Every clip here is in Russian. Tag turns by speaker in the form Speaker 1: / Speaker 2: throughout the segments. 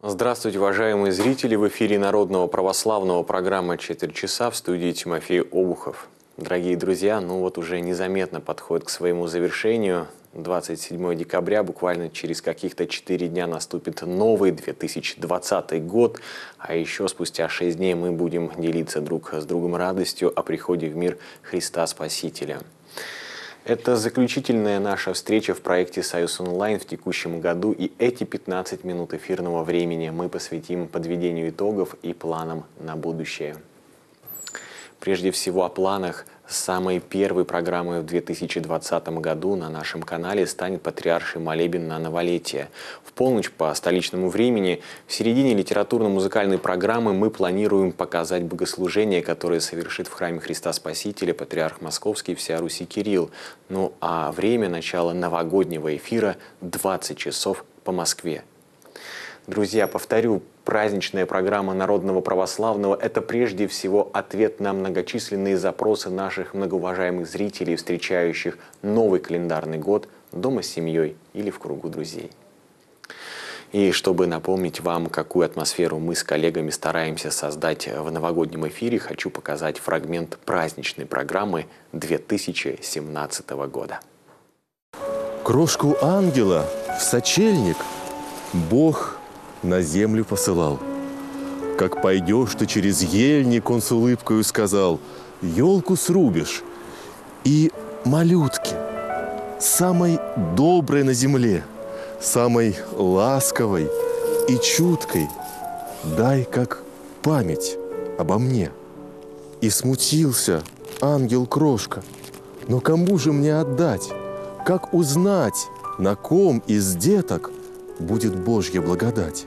Speaker 1: Здравствуйте, уважаемые зрители! В эфире Народного православного программа «Четверть часа», в студии Тимофей Обухов. Дорогие друзья, уже незаметно подходит к своему завершению. 27 декабря, буквально через каких-то 4 дня наступит новый 2020 год, а еще спустя 6 дней мы будем делиться друг с другом радостью о приходе в мир Христа Спасителя. Это заключительная наша встреча в проекте «Союз онлайн» в текущем году, и эти 15 минут эфирного времени мы посвятим подведению итогов и планам на будущее. Прежде всего о планах. Самой первой программой в 2020 году на нашем канале станет патриарший молебен на новолетие. В полночь по столичному времени, в середине литературно-музыкальной программы мы планируем показать богослужение, которое совершит в храме Христа Спасителя патриарх Московский всея Руси Кирилл. Ну а время начала новогоднего эфира 20 часов по Москве. Друзья, повторю, праздничная программа Народного православного – это прежде всего ответ на многочисленные запросы наших многоуважаемых зрителей, встречающих новый календарный год дома с семьей или в кругу друзей. И чтобы напомнить вам, какую атмосферу мы с коллегами стараемся создать в новогоднем эфире, хочу показать фрагмент праздничной программы 2017 года.
Speaker 2: Крошку ангела в сочельник Бог на землю посылал. Как пойдешь ты через ельник, он с улыбкою сказал, елку срубишь и малютке, самой доброй на земле, самой ласковой и чуткой, дай как память обо мне. И смутился ангел-крошка, но кому же мне отдать? Как узнать, на ком из деток будет Божья благодать?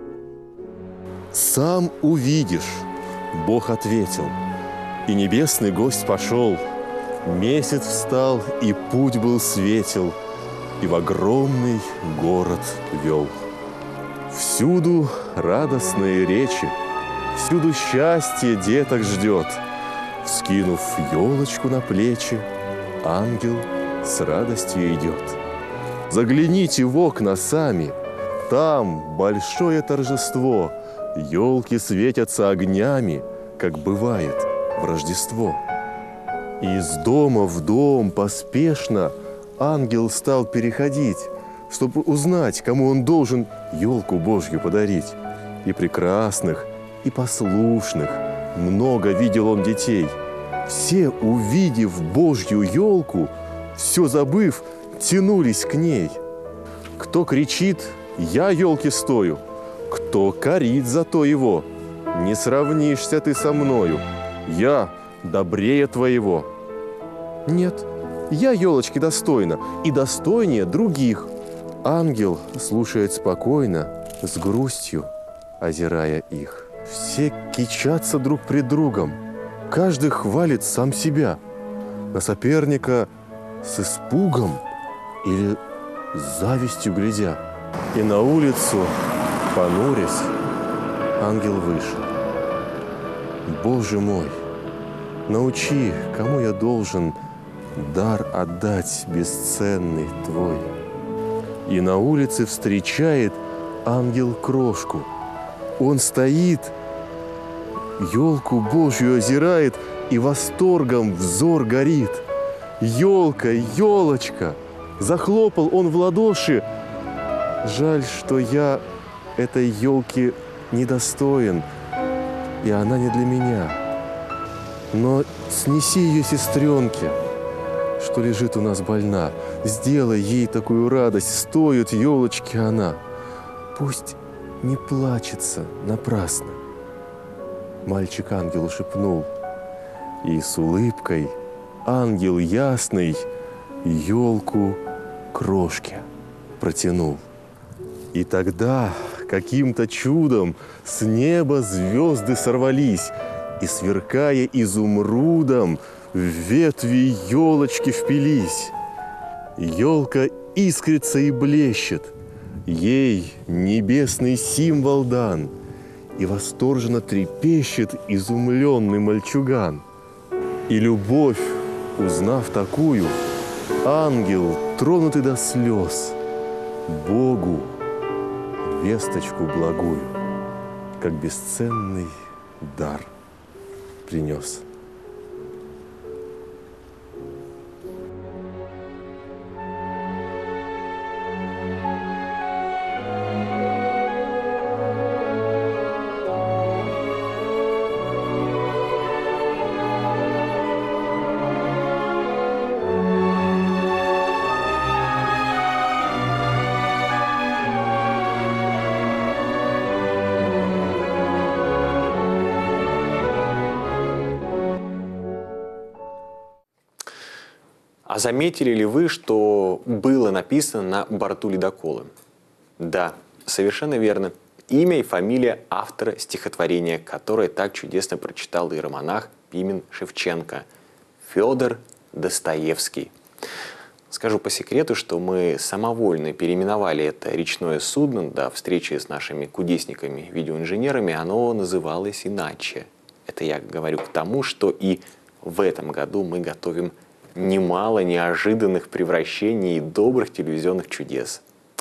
Speaker 2: «Сам увидишь», — Бог ответил, и небесный гость пошел. Месяц встал, и путь был светел, и в огромный город вел. Всюду радостные речи, всюду счастье деток ждет. Вскинув елочку на плечи, ангел с радостью идет. Загляните в окна сами, там большое торжество. Елки светятся огнями, как бывает в Рождество. И из дома в дом поспешно ангел стал переходить, чтобы узнать, кому он должен елку Божью подарить. И прекрасных, и послушных много видел он детей. Все, увидев Божью елку, все забыв, тянулись к ней. Кто кричит: «Я елки стою», кто корит зато его: «Не сравнишься ты со мною, я добрее твоего». Нет, я елочки достойна и достойнее других. Ангел слушает спокойно, с грустью озирая их. Все кичатся друг пред другом, каждый хвалит сам себя, на соперника с испугом или с завистью глядя. И на улицу, понурясь, ангел вышел. Боже мой, научи, кому я должен дар отдать бесценный твой. И на улице встречает ангел крошку. Он стоит, елку Божью озирает, и восторгом взор горит. Елка, елочка! Захлопал он в ладоши. Жаль, что я этой елки недостоин, и она не для меня. Но снеси ее сестренке, что лежит у нас больна. Сделай ей такую радость, стоит елочки она. Пусть не плачется напрасно. Мальчик ангелу шепнул, и с улыбкой ангел ясный елку крошке протянул. И тогда каким-то чудом с неба звезды сорвались, и, сверкая изумрудом, в ветви елочки впились. Елка искрится и блещет, ей небесный символ дан, и восторженно трепещет изумленный мальчуган. И любовь, узнав такую, ангел, тронутый до слез, Богу весточку благую, как бесценный дар принес.
Speaker 1: А заметили ли вы, что было написано на борту ледокола? Да, совершенно верно. Имя и фамилия автора стихотворения, которое так чудесно прочитал иеромонах Пимен Шевченко. Федор Достоевский. Скажу по секрету, что мы самовольно переименовали это речное судно до встречи с нашими кудесниками-видеоинженерами. Оно называлось иначе. Это я говорю к тому, что и в этом году мы готовим немало неожиданных превращений и добрых телевизионных чудес.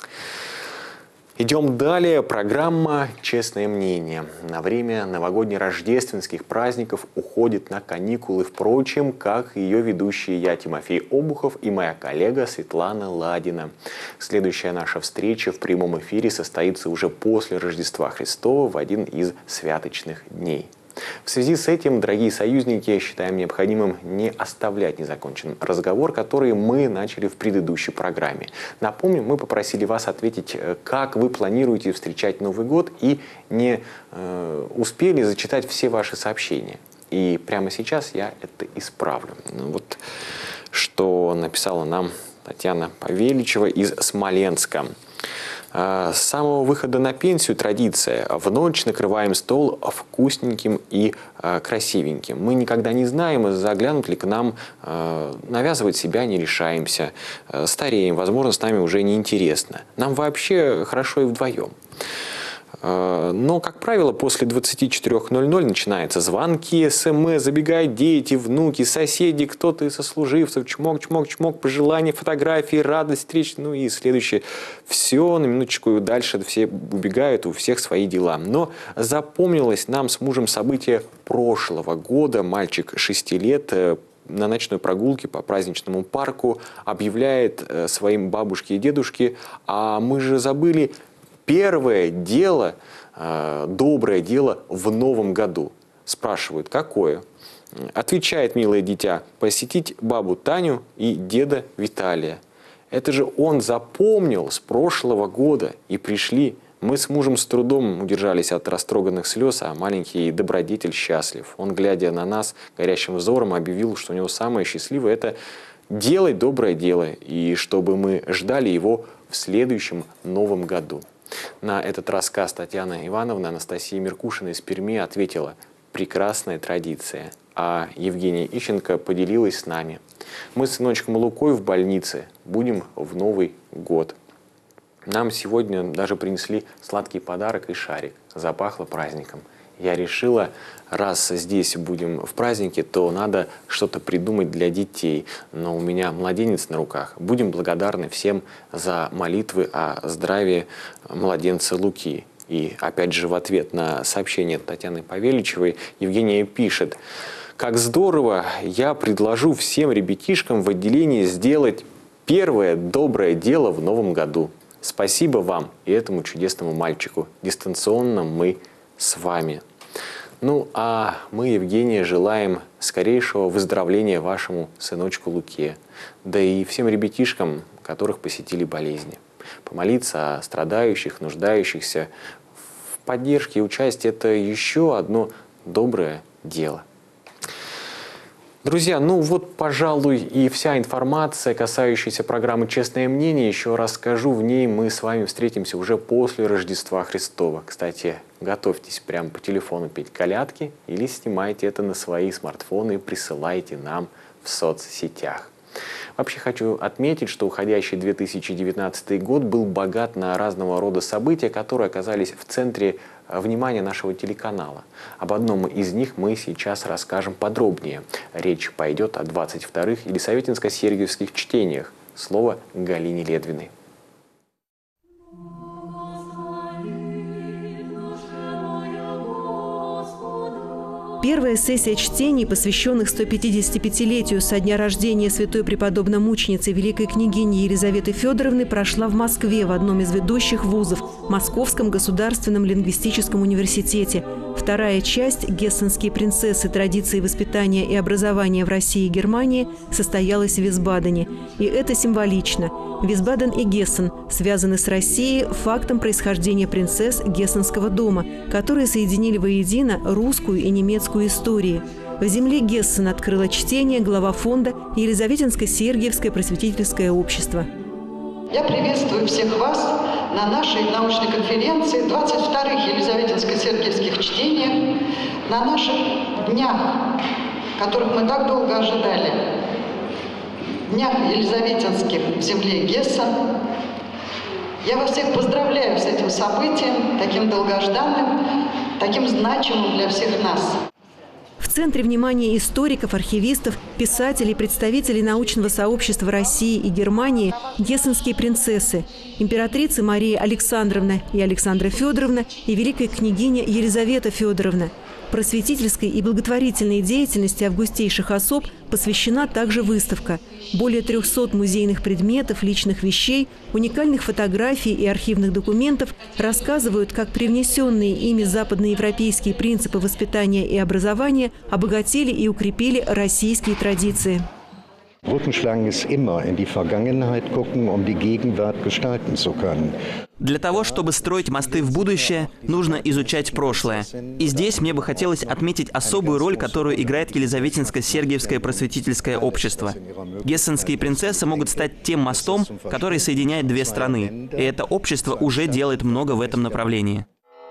Speaker 1: Идем далее. Программа «Честное мнение». На время новогодне-рождественских праздников уходит на каникулы, впрочем, как ее ведущие я, Тимофей Обухов, и моя коллега Светлана Ладина. Следующая наша встреча в прямом эфире состоится уже после Рождества Христова в один из святочных дней. В связи с этим, дорогие союзники, считаем необходимым не оставлять незаконченным разговор, который мы начали в предыдущей программе. Напомню, мы попросили вас ответить, как вы планируете встречать Новый год, и не успели зачитать все ваши сообщения. И прямо сейчас я это исправлю. Вот что написала нам Татьяна Павеличева из Смоленска. С самого выхода на пенсию традиция. В ночь накрываем стол вкусненьким и красивеньким. Мы никогда не знаем, заглянут ли к нам, навязывать себя не решаемся. Стареем, возможно, с нами уже не интересно. Нам вообще хорошо и вдвоем. Но, как правило, после 24:00 начинаются звонки, СМС, забегают дети, внуки, соседи, кто-то из сослуживцев, чмок, пожелания, фотографии, радость, встреч, ну и следующее. Все на минуточку дальше, все убегают, у всех свои дела. Но запомнилось нам с мужем событие прошлого года. Мальчик 6 лет на ночной прогулке по праздничному парку объявляет своим бабушке и дедушке: а мы же забыли первое дело, доброе дело в новом году. Спрашивают, какое? Отвечает милое дитя: посетить бабу Таню и деда Виталия. Это же он запомнил с прошлого года, и пришли. Мы с мужем с трудом удержались от растроганных слез, а маленький добродетель счастлив. Он, глядя на нас горящим взором, объявил, что у него самое счастливое – это делать доброе дело, и чтобы мы ждали его в следующем новом году. На этот рассказ Татьяна Ивановна Анастасия Меркушина из Перми ответила: прекрасная традиция. А Евгения Ищенко поделилась с нами: мы с сыночком Лукой в больнице, будем в Новый год. Нам сегодня даже принесли сладкий подарок и шарик. Запахло праздником. Я решила, раз здесь будем в празднике, то надо что-то придумать для детей. Но у меня младенец на руках. Будем благодарны всем за молитвы о здравии младенца Луки. И опять же в ответ на сообщение Татьяны Павеличевой Евгения пишет: как здорово, я предложу всем ребятишкам в отделении сделать первое доброе дело в новом году. Спасибо вам и этому чудесному мальчику. Дистанционно мы с вами. Ну, а мы, Евгения, желаем скорейшего выздоровления вашему сыночку Луке, да и всем ребятишкам, которых посетили болезни. Помолиться о страдающих, нуждающихся в поддержке и участии – это еще одно доброе дело. Друзья, ну вот, пожалуй, и вся информация, касающаяся программы «Честное мнение». Еще раз скажу, в ней мы с вами встретимся уже после Рождества Христова. Кстати, готовьтесь прямо по телефону петь колядки или снимайте это на свои смартфоны и присылайте нам в соцсетях. Вообще хочу отметить, что уходящий 2019 год был богат на разного рода события, которые оказались в центре внимания нашего телеканала. Об одном из них мы сейчас расскажем подробнее. Речь пойдет о 22-х Елисаветинско-Сергиевских чтениях. Слово Галине Ледвиной.
Speaker 3: Первая сессия чтений, посвященных 155-летию со дня рождения святой преподобно-мученицы великой княгини Елизаветы Федоровны, прошла в Москве в одном из ведущих вузов – Московском государственном лингвистическом университете. Вторая часть «Гессенские принцессы. Традиции воспитания и образования в России и Германии» состоялась в Висбадене. И это символично. Висбаден и Гессен связаны с Россией фактом происхождения принцесс Гессенского дома, которые соединили воедино русскую и немецкую истории. В земле Гессен открыло чтение глава фонда Елизаветинско-Сергиевское просветительское общество.
Speaker 4: Я приветствую всех вас на нашей научной конференции 22-х Елизаветинско-Сергиевских чтениях, на наших днях, которых мы так долго ожидали. Днях Елизаветинских в земле Гессен. Я вас всех поздравляю с этим событием, таким долгожданным, таким значимым для всех нас.
Speaker 3: В центре внимания историков, архивистов, писателей, представителей научного сообщества России и Германии гессенские принцессы – императрицы Мария Александровна и Александра Федоровна и великая княгиня Елизавета Федоровна. Просветительской и благотворительной деятельности августейших особ посвящена также выставка. Более 300 музейных предметов, личных вещей, уникальных фотографий и архивных документов рассказывают, как привнесенные ими западноевропейские принципы воспитания и образования обогатили и укрепили российские традиции.
Speaker 5: Brückenschlagen ist immer in die Vergangenheit gucken, um die Gegenwart gestalten zu können.
Speaker 6: Для того, чтобы строить мосты в будущее, нужно изучать прошлое. И здесь мне бы хотелось отметить особую роль, которую играет Елизаветинско-Сергиевское просветительское общество. Гессенские принцессы могут стать тем мостом, который соединяет две страны. И это общество уже делает много в этом направлении.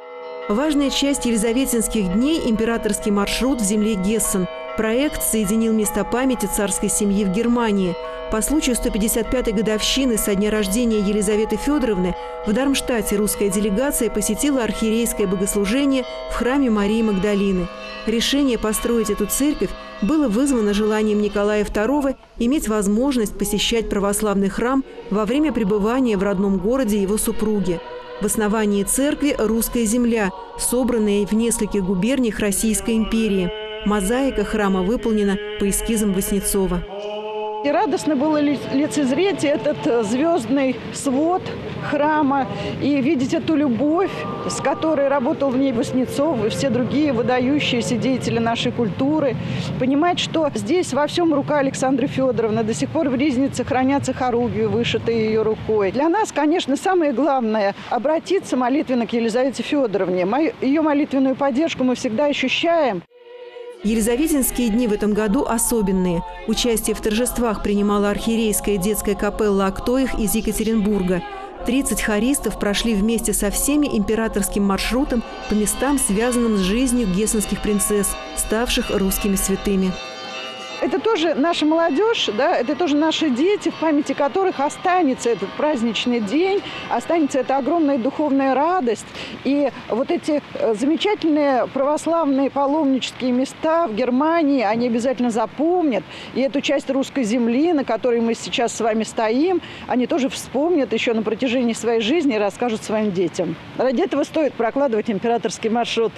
Speaker 3: Важная часть Елизаветинских дней – императорский маршрут в земле Гессен. Проект соединил места памяти царской семьи в Германии. По случаю 155-й годовщины со дня рождения Елизаветы Федоровны в Дармштадте русская делегация посетила архиерейское богослужение в храме Марии Магдалины. Решение построить эту церковь было вызвано желанием Николая II иметь возможность посещать православный храм во время пребывания в родном городе его супруги. В основании церкви русская земля, собранная в нескольких губерниях Российской империи. Мозаика храма выполнена по эскизам Васнецова.
Speaker 4: И радостно было лицезреть этот звездный свод храма и видеть эту любовь, с которой работал в ней Васнецов и все другие выдающиеся деятели нашей культуры. Понимать, что здесь во всем рука Александры Федоровны. До сих пор в Ризнице хранятся хоругви, вышитые ее рукой. Для нас, конечно, самое главное – обратиться молитвенно к Елизавете Федоровне. Ее молитвенную поддержку мы всегда ощущаем.
Speaker 3: Елизаветинские дни в этом году особенные. Участие в торжествах принимала архиерейская детская капелла Актоих из Екатеринбурга. 30 хористов прошли вместе со всеми императорским маршрутом по местам, связанным с жизнью гессенских принцесс, ставших русскими святыми.
Speaker 4: Это тоже наша молодежь, да, это тоже наши дети, в памяти которых останется этот праздничный день, останется эта огромная духовная радость. И вот эти замечательные православные паломнические места в Германии, они обязательно запомнят. И эту часть русской земли, на которой мы сейчас с вами стоим, они тоже вспомнят еще на протяжении своей жизни и расскажут своим детям. Ради этого стоит прокладывать императорский маршрут.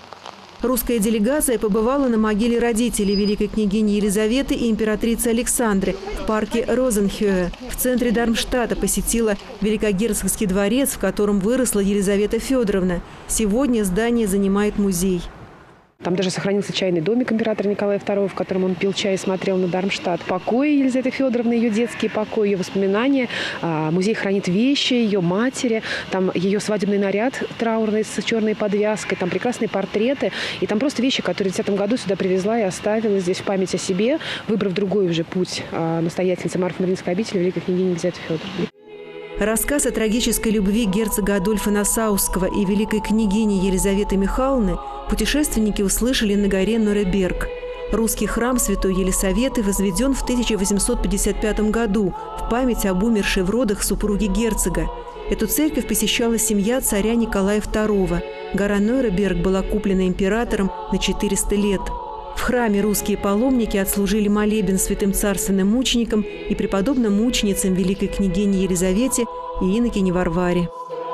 Speaker 3: Русская делегация побывала на могиле родителей великой княгини Елизаветы и императрицы Александры в парке Розенхёе. В центре Дармштадта посетила Великогерцогский дворец, в котором выросла Елизавета Федоровна. Сегодня здание занимает музей.
Speaker 7: Там даже сохранился чайный домик императора Николая II, в котором он пил чай и смотрел на Дармштадт. Покои Елизаветы Федоровны, ее детские покои, ее воспоминания. Музей хранит вещи ее матери. Там ее свадебный наряд траурный с черной подвязкой. Там прекрасные портреты. И там просто вещи, которые в 2010 году сюда привезла и оставила здесь в память о себе, выбрав другой уже путь настоятельницы Марфо-Мариинской обители великой княгини Елизаветы Федоровны.
Speaker 3: Рассказ о трагической любви герцога Адольфа Нассауского и великой княгини Елизаветы Михайловны путешественники услышали на горе Нореберг. Русский храм святой Елисаветы возведен в 1855 году в память об умершей в родах супруге герцога. Эту церковь посещала семья царя Николая II. Гора Нореберг была куплена императором на 400 лет. В храме русские паломники отслужили молебен святым царственным мученикам и преподобным мученицам великой княгине Елизавете и инокине Варваре.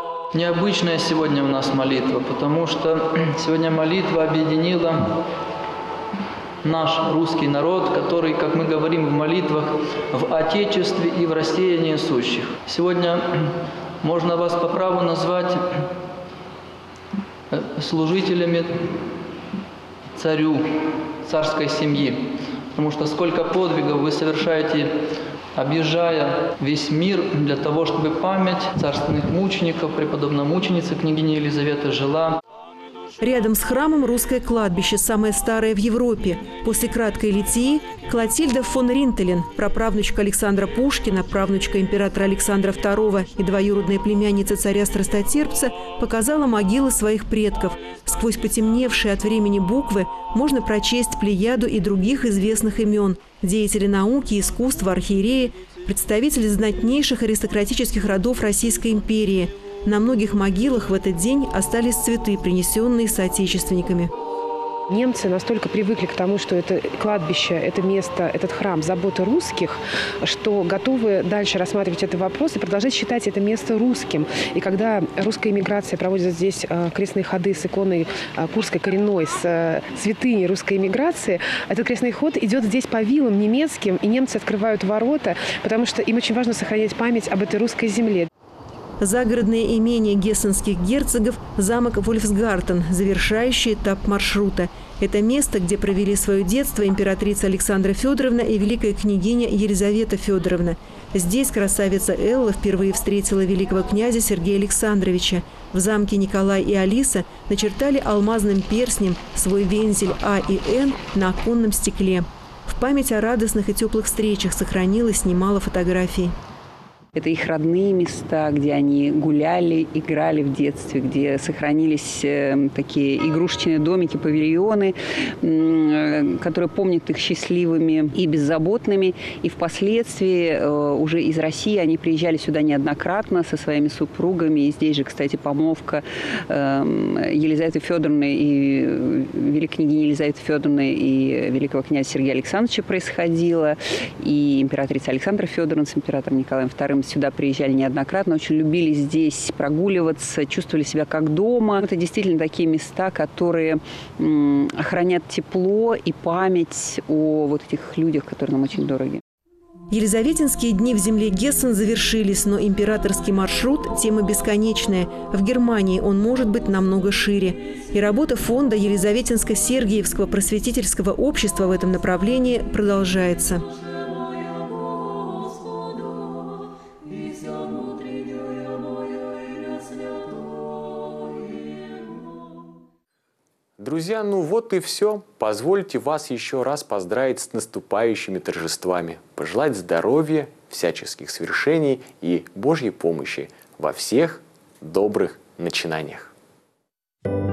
Speaker 8: Необычная сегодня у нас молитва, потому что сегодня молитва объединила наш русский народ, который, как мы говорим в молитвах, в Отечестве и в растении сущих. Сегодня можно вас по праву назвать служителями царю, царской семьи, потому что сколько подвигов вы совершаете, объезжая весь мир для того, чтобы память царственных мучеников, преподобно-мученицы княгини Елизаветы жила.
Speaker 3: Рядом с храмом русское кладбище, самое старое в Европе. После краткой литии Клотильда фон Ринтелен, праправнучка Александра Пушкина, правнучка императора Александра II и двоюродная племянница царя-страстотерпца, показала могилы своих предков. Сквозь потемневшие от времени буквы можно прочесть плеяду и других известных имен – деятели науки, искусства, архиереи, представители знатнейших аристократических родов Российской империи. На многих могилах в этот день остались цветы, принесенные соотечественниками.
Speaker 7: Немцы настолько привыкли к тому, что это кладбище, это место, этот храм – забота русских, что готовы дальше рассматривать этот вопрос и продолжать считать это место русским. И когда русская эмиграция проводит здесь крестные ходы с иконой Курской коренной, с святыней русской эмиграции, этот крестный ход идет здесь по виллам немецким, и немцы открывают ворота, потому что им очень важно сохранять память об этой русской земле.
Speaker 3: Загородное имение гессенских герцогов – замок Вольфсгартен, завершающий этап маршрута. Это место, где провели свое детство императрица Александра Федоровна и великая княгиня Елизавета Федоровна. Здесь красавица Элла впервые встретила великого князя Сергея Александровича. В замке Николай и Алиса начертали алмазным перстнем свой вензель А и Н на оконном стекле. В память о радостных и теплых встречах сохранилось немало фотографий.
Speaker 9: Это их родные места, где они гуляли, играли в детстве, где сохранились такие игрушечные домики, павильоны, которые помнят их счастливыми и беззаботными. И впоследствии уже из России они приезжали сюда неоднократно со своими супругами. И здесь же, кстати, помолвка Елизаветы Федоровны и великой княгини Елизаветы Федоровны и великого князя Сергея Александровича происходила. И императрица Александра Федоровна с императором Николаем II сюда приезжали неоднократно, очень любили здесь прогуливаться, чувствовали себя как дома. Это действительно такие места, которые хранят тепло и память о вот этих людях, которые нам очень дороги.
Speaker 3: Елизаветинские дни в земле Гессен завершились, но императорский маршрут – тема бесконечная. В Германии он может быть намного шире. И работа фонда Елизаветинско-Сергиевского просветительского общества в этом направлении продолжается.
Speaker 1: Друзья, ну вот и все. Позвольте вас еще раз поздравить с наступающими торжествами, пожелать здоровья, всяческих свершений и Божьей помощи во всех добрых начинаниях.